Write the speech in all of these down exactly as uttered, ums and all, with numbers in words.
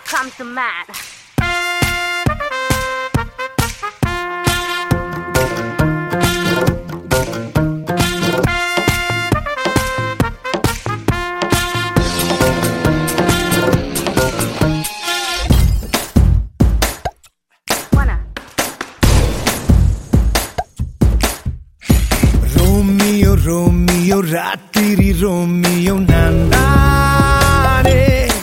comes the man. Romeo, Romeo, ராத்திரி Romeo நான் தானே.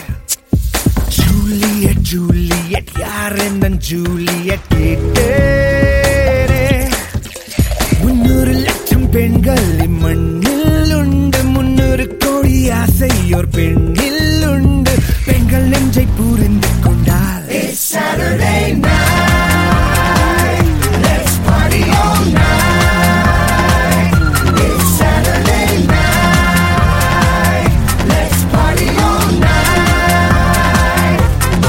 ஜூலியட் ஜூலியட் யாரென்ன ஜூலியட் கேட்டேனே. முன்னூறு லட்சம் பெண்கள் மண்ணில் உண்டு, முன்னூறு கோடி ஆசையோர் பெண்ணில் உண்டு. பெண்கள் நெஞ்சை புரிந்து கொண்டால் It's Saturday night, let's party all night. It's Saturday night, let's party all night.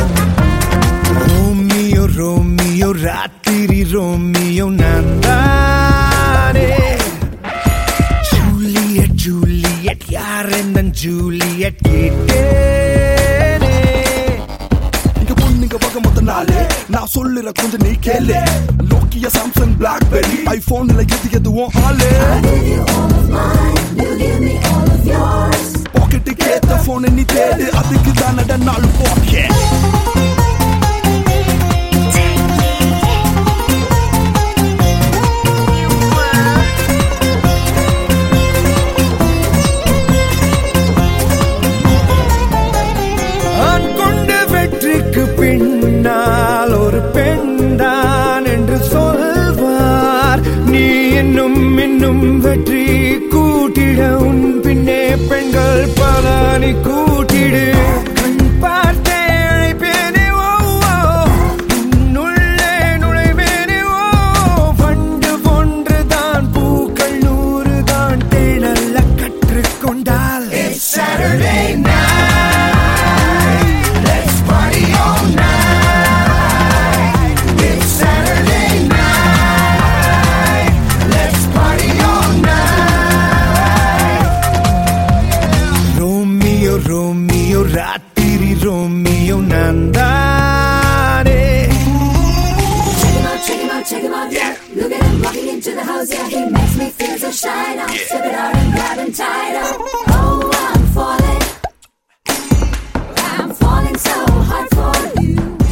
Romeo, Romeo, ராத்திரி ரோமியோ நான் தானே. ஜூலியட் ஜூலியட் யாரென்ன ஜூலியட் கேட்டேனே. இங்க பொண்ணுங்க வகை மொத்த நாளே நான் சொல்லுற கொஞ்சம் நீ கேளு. நோக்கியா சாம்சங் பிளாக்பெரி ஐபோன்ல எது எதுவும் ஆளு. பாக்கெட்டுக்கு ஏத்த போன் நீ தேடு, அதுக்கு தானட நாலு பாக்கெட். ஆண் கொண்ட வெற்றிக்கு பின்னால் ஒரு பெண்தான் என்று சொல்வார். நீ இன்னும் இன்னும் வெற்றி கூட்டிட உன் பின்னே பெண்கள் பல நீ கூட்டிடு. கண் பார்த்தே அழைப்பேனே ஓ ஓ, உன்னுள்ளே நுழைவேனே ஓ. பண்டு ஒன்றுதான் பூக்கள் நூறு தான் தேடல்ல கற்றுக்கொண்டால் It's Saturday night, let's party all night. It's Saturday night, let's party all night. Romeo, Romeo, ராத்திரி ரோமியோ நான் தானே. Check him out, check him out, check him out. Yeah. Look at him walking into the house. Yeah, he makes me feel so shy now. Yeah. Step it out and grab him tight up. Oh, I'm falling. I'm falling so hard for you.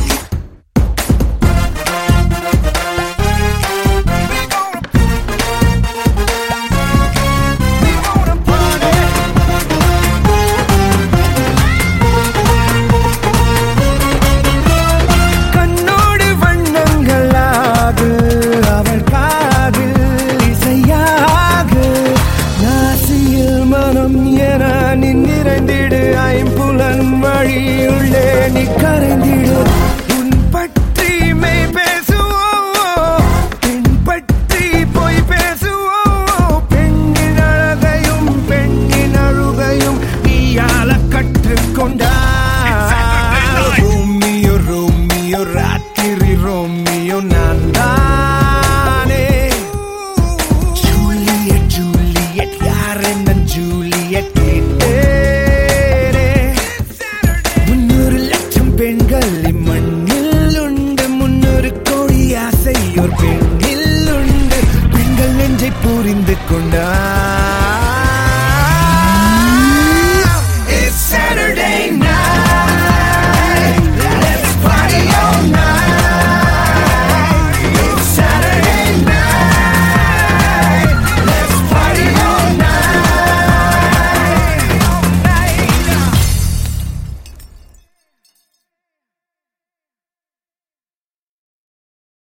கண்ணோடு வண்ணங்களாகு அவள் காதில் இசையாக. நாசியில் மனம் என நீ நிறைந்திடு, ஐம்புலன் வழியுள்ளே நீ கரைந்திடு. உன் பற்றி மெய் பேசுவோம், பெண் பற்றி பொய் பேசுவோம். பெண்ணின் அழகையும் பெண்ணின் அழுகையும் நீயால கற்றுக்கொண்டாய். ரோமியோ, ரோமியோ, ராத்திரி ரோமியோ நான் தான்.